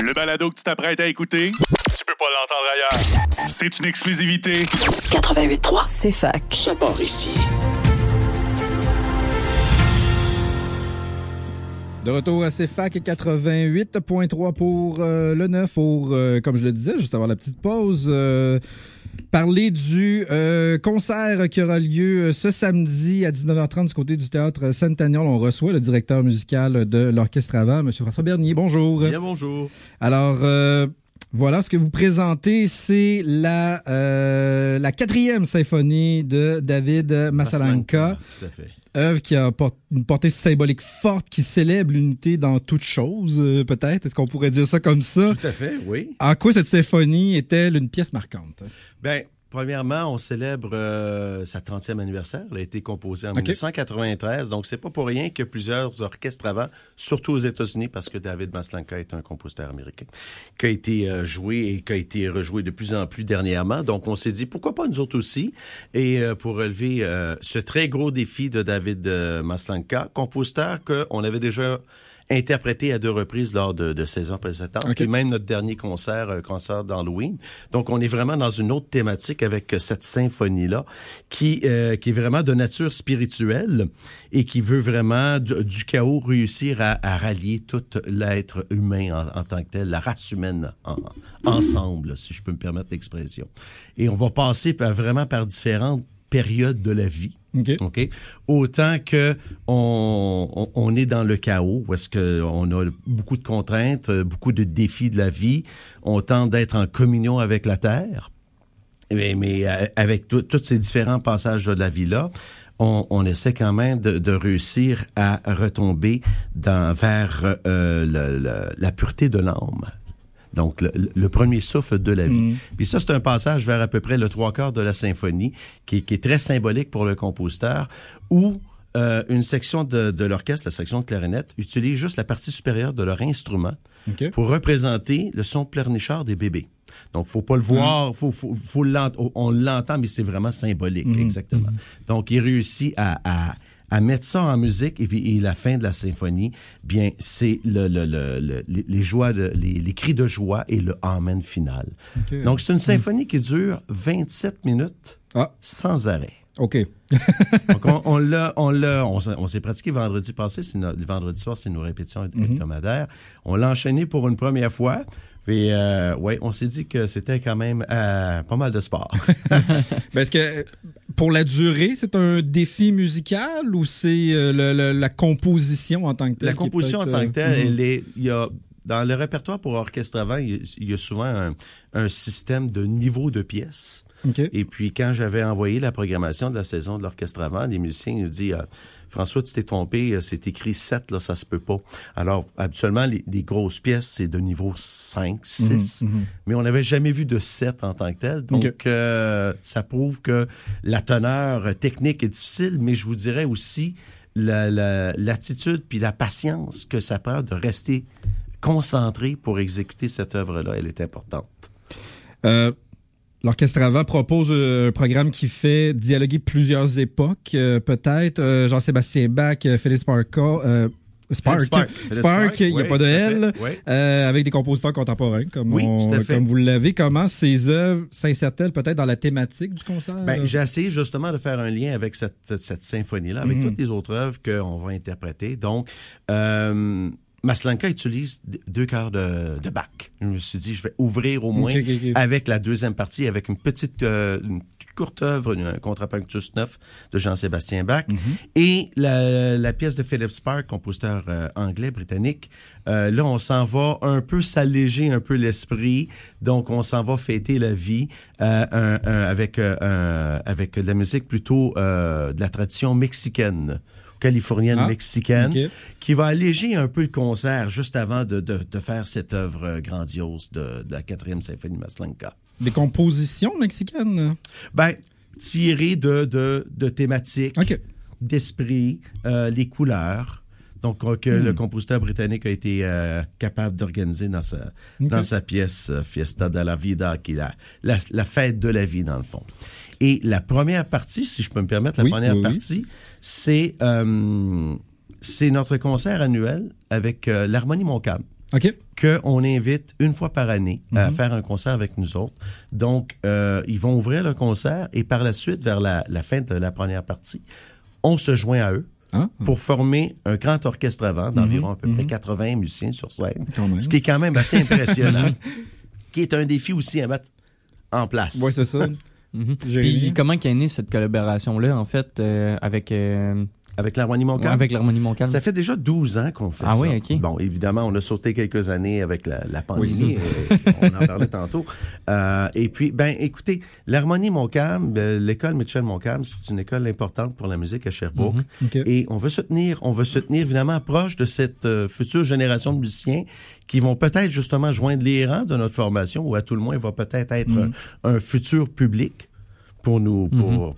Le balado que tu t'apprêtes à écouter, tu peux pas l'entendre ailleurs. C'est une exclusivité. 88.3, c'est fac. Ça part ici. De retour à CFAC 88.3 pour le 9, pour, comme je le disais, juste avant la petite pause, parler du concert qui aura lieu ce samedi à 19h30 du côté du Théâtre Centennial. On reçoit le directeur musical de l'Orchestre Avant, M. François Bernier. Bonjour. Bien, bonjour. Alors, voilà, ce que vous présentez, c'est la 4e symphonie de David Maslanka. Tout à fait. Œuvre qui a une portée symbolique forte, qui célèbre l'unité dans toute chose, peut-être. Est-ce qu'on pourrait dire ça comme ça? Tout à fait, oui. En quoi cette symphonie est-elle une pièce marquante? Bien, premièrement, on célèbre sa 30e anniversaire. Elle a été composée en 1993, donc c'est pas pour rien que plusieurs orchestres avant, surtout aux États-Unis, parce que David Maslanka est un compositeur américain, qui a été joué et qui a été rejoué de plus en plus dernièrement. Donc, on s'est dit, pourquoi pas nous autres aussi? Et pour relever ce très gros défi de David Maslanka, compositeur qu'on avait déjà interprété à 2 reprises lors de saisons précédentes, et même notre dernier concert, concert d'Halloween. Donc, on est vraiment dans une autre thématique avec cette symphonie-là qui est vraiment de nature spirituelle et qui veut vraiment du chaos réussir à rallier tout l'être humain en tant que tel, la race humaine ensemble, si je peux me permettre l'expression. Et on va passer vraiment par différentes périodes de la vie. OK. Autant que on est dans le chaos, où est-ce que on a beaucoup de contraintes, beaucoup de défis de la vie, on tente d'être en communion avec la terre, mais avec tous ces différents passages de la vie-là, on essaie quand même de réussir à retomber vers la pureté de l'âme. Donc, le premier souffle de la vie. Puis ça, c'est un passage vers à peu près le 3/4 de la symphonie qui est très symbolique pour le compositeur, où une section de l'orchestre, la section de clarinette, utilise juste la partie supérieure de leur instrument pour représenter le son pleurnichard des bébés. Donc, faut pas le voir, on l'entend, mais c'est vraiment symbolique, exactement. Donc, il réussit à mettre ça en musique, et la fin de la symphonie, bien, c'est les joies, les cris de joie et le amen final. Donc, c'est une symphonie qui dure 27 minutes sans arrêt. OK. Donc, on s'est pratiqué vendredi passé, vendredi soir, c'est nos répétitions hebdomadaires. On l'a enchaîné pour une première fois. Puis, on s'est dit que c'était quand même pas mal de sport. Est-ce que, pour la durée, c'est un défi musical ou c'est la composition en tant que telle? La composition en tant que telle, il y a, dans le répertoire pour orchestre avant, il y a souvent un système de niveau de pièces. Et puis, quand j'avais envoyé la programmation de la saison de l'orchestre avant, les musiciens nous disent François, tu t'es trompé, c'est écrit 7, là, ça se peut pas. Alors, habituellement, les grosses pièces, c'est de niveau 5, 6, mais on n'avait jamais vu de 7 en tant que tel. Donc, ça prouve que la teneur technique est difficile, mais je vous dirais aussi l'attitude puis la patience que ça prend de rester concentré pour exécuter cette œuvre-là, elle est importante. L'Orchestre Avant propose un programme qui fait dialoguer plusieurs époques, peut-être. Jean-Sébastien Bach, Philippe Spark, il n'y a pas de L, avec des compositeurs contemporains, comme vous l'avez. Comment ces œuvres s'insèrent-elles peut-être dans la thématique du concert? J'ai essayé justement de faire un lien avec cette symphonie-là, avec toutes les autres œuvres qu'on va interpréter. Donc, Maslanka utilise 2 chœurs de Bach. Je me suis dit, je vais ouvrir au moins avec la deuxième partie, avec une toute courte œuvre, un Contrapunctus 9 de Jean-Sébastien Bach, et la pièce de Philip Spark, compositeur anglais, britannique. Là, on s'en va un peu s'alléger un peu l'esprit, donc on s'en va fêter la vie avec de la musique plutôt de la tradition mexicaine. Californienne mexicaine, qui va alléger un peu le concert juste avant de faire cette œuvre grandiose de la 4e symphonie Maslanka. Des compositions mexicaines? Tirées de thématiques, d'esprit, les couleurs. Donc, le compositeur britannique a été capable d'organiser dans sa pièce Fiesta de la Vida, qui est la fête de la vie, dans le fond. Et la première partie, si je peux me permettre, partie, c'est notre concert annuel avec l'Harmonie Montcalm. qu'on invite une fois par année à faire un concert avec nous autres. Donc, ils vont ouvrir le concert et par la suite, vers la fin de la première partie, on se joint à eux pour former un grand orchestre avant d'environ à peu près 80 musiciens sur scène, ce qui est quand même assez impressionnant, qui est un défi aussi à mettre en place. Oui, c'est ça. Puis comment est née cette collaboration-là, en fait, avec l'Harmonie Montcalm? Avec l'Harmonie Montcalm. Ça fait déjà 12 ans qu'on fait ça. Ah oui, OK. Bon, évidemment, on a sauté quelques années avec la pandémie. On en parlait tantôt. Et puis, écoutez, l'Harmonie Montcalm, l'école Michel Montcalm, c'est une école importante pour la musique à Sherbrooke. Et on veut se tenir évidemment proche de cette future génération de musiciens qui vont peut-être justement joindre les rangs de notre formation, ou à tout le moins, va peut-être être un futur public pour nous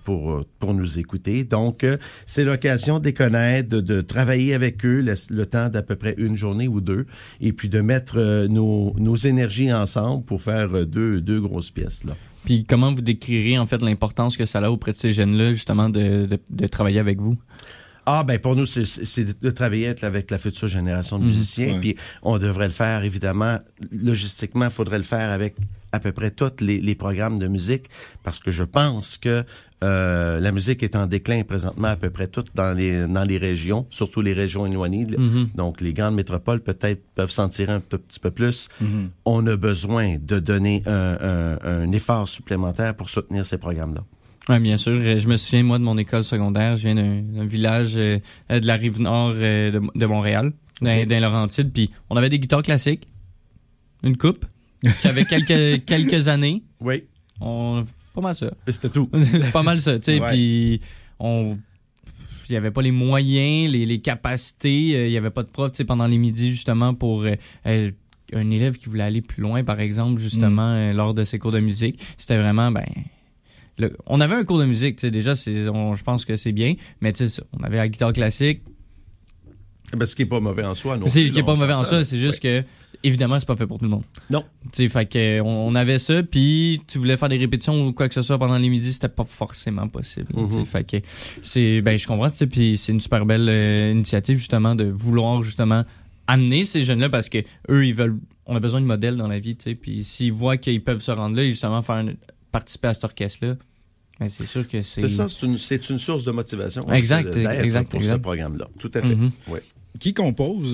écouter. Donc, c'est l'occasion de les connaître, de travailler avec eux le temps d'à peu près une journée ou deux, et puis de mettre nos énergies ensemble pour faire deux grosses pièces, là. Puis comment vous décrirez en fait l'importance que ça a auprès de ces jeunes-là, justement, de travailler avec vous? Pour nous, c'est de travailler avec la future génération de musiciens. Puis on devrait le faire, évidemment, logistiquement, il faudrait le faire avec à peu près tous les programmes de musique, parce que je pense que la musique est en déclin présentement à peu près toutes dans les régions, surtout les régions éloignées. Donc, les grandes métropoles peut-être peuvent s'en tirer un petit peu plus. On a besoin de donner un effort supplémentaire pour soutenir ces programmes-là. Oui, bien sûr. Je me souviens, moi, de mon école secondaire. Je viens d'un village de la Rive-Nord de Montréal, dans Laurentides. Puis on avait des guitares classiques, une coupe, qui avait quelques années. Oui. Pas mal ça. Et c'était tout. Pas mal ça, tu sais. Puis il y avait pas les moyens, les capacités. Il y avait pas de prof, tu sais, pendant les midis, justement, pour un élève qui voulait aller plus loin, par exemple, justement, lors de ses cours de musique. C'était vraiment, on avait un cours de musique, tu sais, déjà, je pense que c'est bien, mais tu sais, on avait la guitare classique. Ce qui est pas mauvais en soi, non. Ce qui est pas mauvais en soi, c'est juste que, évidemment, c'est pas fait pour tout le monde. Non. Tu sais, fait que, on avait ça, puis tu voulais faire des répétitions ou quoi que ce soit pendant les midis, c'était pas forcément possible. Tu sais, fait que, je comprends, tu sais, puis c'est une super belle initiative, justement, de vouloir, justement, amener ces jeunes-là, parce que eux, on a besoin de modèles dans la vie, tu sais, puis s'ils voient qu'ils peuvent se rendre là et justement participer à cet orchestre-là, mais c'est sûr que c'est... C'est ça, c'est une source de motivation. Exact. Pour ce programme-là. Tout à fait. Oui. Qui compose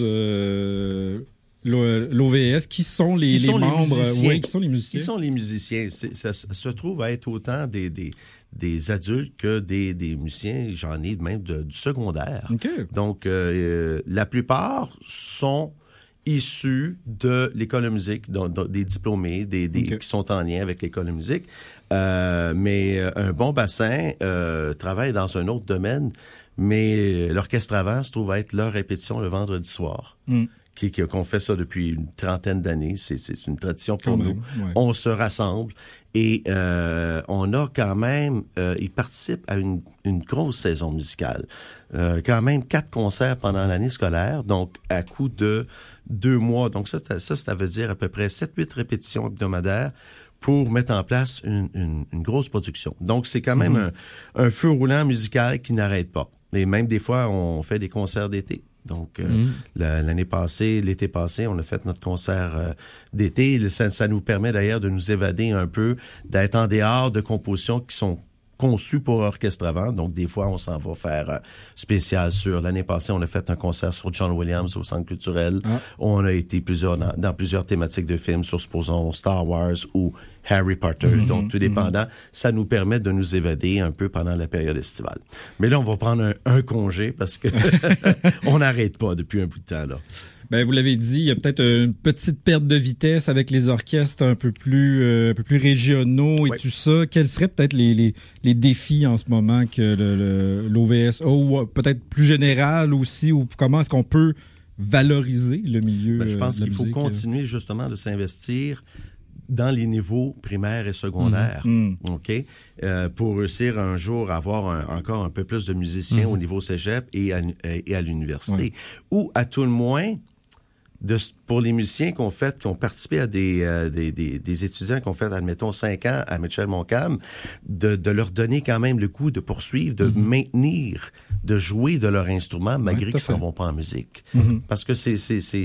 l'OVS? Qui sont les membres? Qui sont les musiciens? Qui sont les musiciens? Ça se trouve à être autant des adultes que des musiciens. J'en ai même du secondaire. Okay. Donc, la plupart sont issus de l'école de musique, des diplômés, qui sont en lien avec l'école de musique. Mais un bon bassin travaille dans un autre domaine, mais l'orchestre avant se trouve à être leur répétition le vendredi soir. Qu'on fait ça depuis une trentaine d'années. C'est une tradition pour nous. Ouais. On se rassemble et on a quand même... ils participent à une grosse saison musicale. Quand même 4 concerts pendant l'année scolaire, donc à coup de 2 mois. Donc ça veut dire à peu près 7-8 répétitions hebdomadaires pour mettre en place une grosse production. Donc c'est quand même un feu roulant musical qui n'arrête pas. Et même des fois, on fait des concerts d'été. Donc, l'été passé, on a fait notre concert d'été. Ça nous permet d'ailleurs de nous évader un peu, d'être en dehors de compositions qui sont conçues pour orchestre avant. Donc, des fois, on s'en va faire spécial sur... L'année passée, on a fait un concert sur John Williams au Centre culturel. On a été dans plusieurs thématiques de films sur, supposons, Star Wars ou Harry Potter. Donc, tout dépendant, ça nous permet de nous évader un peu pendant la période estivale. Mais là, on va prendre un congé parce que on n'arrête pas depuis un bout de temps, là. Vous l'avez dit, il y a peut-être une petite perte de vitesse avec les orchestres un peu plus régionaux et tout ça. Quels seraient peut-être les défis en ce moment que l'OVS a, ou peut-être plus général aussi, ou comment est-ce qu'on peut valoriser le milieu? Je pense qu'il faut continuer justement de s'investir dans les niveaux primaires et secondaires, OK? Pour réussir un jour à avoir encore un peu plus de musiciens au niveau cégep et à l'université. Ou à tout le moins, pour les musiciens qui ont participé à des étudiants qui ont fait, admettons, 5 ans à Michel Montcalm, de leur donner quand même le coup de poursuivre, de maintenir, de jouer de leur instrument malgré qu'ils ne s'en vont pas en musique. Parce que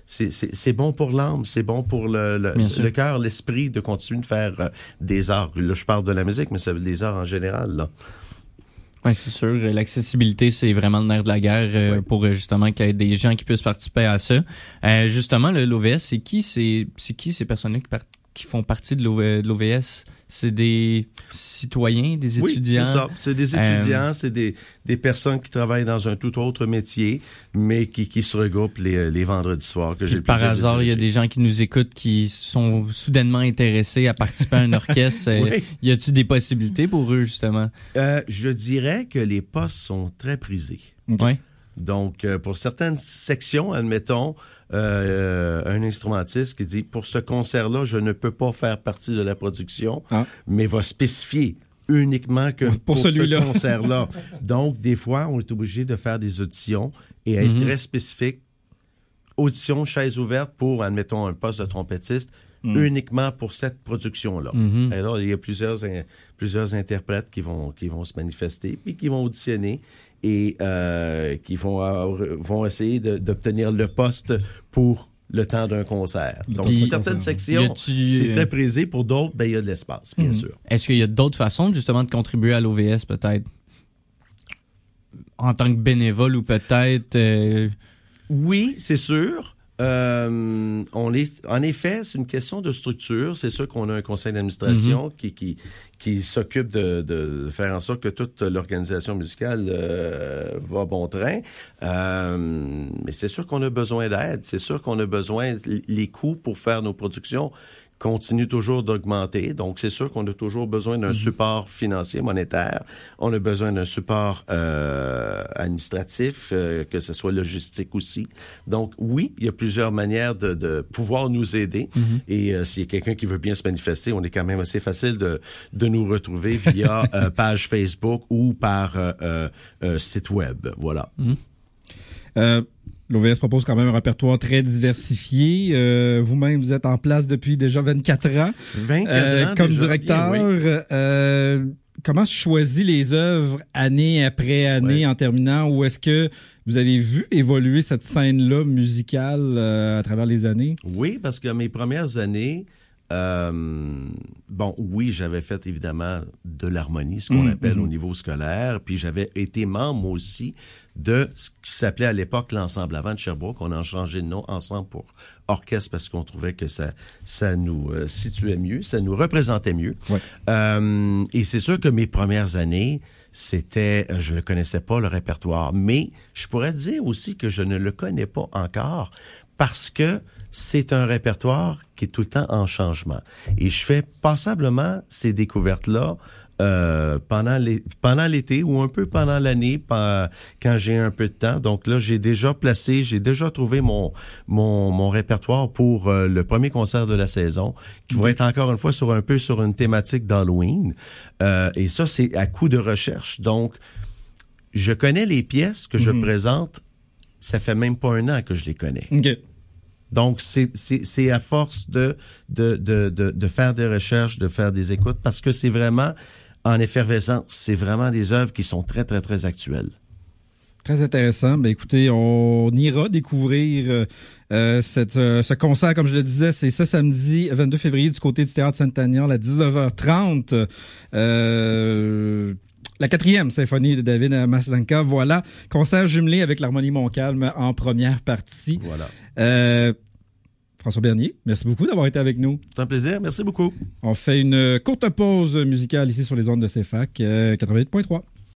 c'est bon pour l'âme, c'est bon pour le cœur, l'esprit de continuer de faire des arts. Là, je parle de la musique, mais c'est des arts en général, là. Oui, c'est sûr. L'accessibilité, c'est vraiment le nerf de la guerre pour justement qu'il y ait des gens qui puissent participer à ça. Justement, l'OVS, c'est qui ces personnes-là qui font partie de l'OVS? C'est des citoyens, des étudiants? Oui, c'est ça. C'est des étudiants, c'est des personnes qui travaillent dans un tout autre métier, mais qui se regroupent les vendredis soirs que j'ai le plaisir de diriger. Par hasard, il y a des gens qui nous écoutent qui sont soudainement intéressés à participer à un orchestre. Oui. Y a-t-il des possibilités pour eux, justement? Je dirais que les postes sont très prisés. Oui. Donc, pour certaines sections, admettons, un instrumentiste qui dit, pour ce concert-là, je ne peux pas faire partie de la production, mais va spécifier uniquement que pour ce concert-là. Donc, des fois, on est obligé de faire des auditions et être très spécifique. Audition, chaise ouverte pour, admettons, un poste de trompettiste, uniquement pour cette production-là. Et là, il y a plusieurs interprètes qui vont se manifester puis qui vont auditionner et qui vont essayer d'obtenir le poste pour le temps d'un concert. Donc, pour certaines sections, c'est très prisé. Pour d'autres, il y a de l'espace, bien sûr. Est-ce qu'il y a d'autres façons, justement, de contribuer à l'OVS, peut-être? En tant que bénévole ou peut-être... Oui, c'est sûr. En effet, c'est une question de structure. C'est sûr qu'on a un conseil d'administration qui s'occupe de faire en sorte que toute l'organisation musicale va bon train. Mais c'est sûr qu'on a besoin d'aide. C'est sûr qu'on a besoin... Les coûts pour faire nos productions continue toujours d'augmenter. Donc, c'est sûr qu'on a toujours besoin d'un support financier, monétaire. On a besoin d'un support administratif, que ce soit logistique aussi. Donc, oui, il y a plusieurs manières de pouvoir nous aider. Et s'il y a quelqu'un qui veut bien se manifester, on est quand même assez facile de nous retrouver via page Facebook ou par site web. Voilà. L'OVS propose quand même un répertoire très diversifié. Vous-même, vous êtes en place depuis déjà 24 ans. 24 ans comme déjà, directeur. Bien, oui. Comment se choisit les œuvres année après année en terminant? Ou est-ce que vous avez vu évoluer cette scène-là musicale à travers les années? Oui, parce que mes premières années... oui, j'avais fait évidemment de l'harmonie, ce qu'on appelle au niveau scolaire, puis j'avais été membre aussi de ce qui s'appelait à l'époque l'Ensemble Avant de Sherbrooke. On a changé de nom, Ensemble pour orchestre, parce qu'on trouvait que ça nous situait mieux, ça nous représentait mieux. Ouais. Et c'est sûr que mes premières années, je ne connaissais pas le répertoire, mais je pourrais dire aussi que je ne le connais pas encore, parce que c'est un répertoire qui est tout le temps en changement. Et je fais passablement ces découvertes-là pendant l'été ou un peu pendant l'année, quand j'ai un peu de temps. Donc là, j'ai déjà trouvé mon répertoire pour le premier concert de la saison, qui va être encore une fois sur une thématique d'Halloween. Et ça, c'est à coup de recherche. Donc, je connais les pièces que je présente. Ça fait même pas 1 an que je les connais. Okay. Donc, c'est à force de faire des recherches, de faire des écoutes, parce que c'est vraiment en effervescence. C'est vraiment des œuvres qui sont très, très, très actuelles. Très intéressant. Ben écoutez, on ira découvrir ce concert, comme je le disais, c'est ce samedi 22 février du côté du Théâtre Saint-Aignan à 19h30. La 4e symphonie de David Maslanka, voilà. Concert jumelé avec l'Harmonie Montcalm en première partie. Voilà. François Bernier, merci beaucoup d'avoir été avec nous. C'est un plaisir, merci beaucoup. On fait une courte pause musicale ici sur les ondes de CFAC 88.3.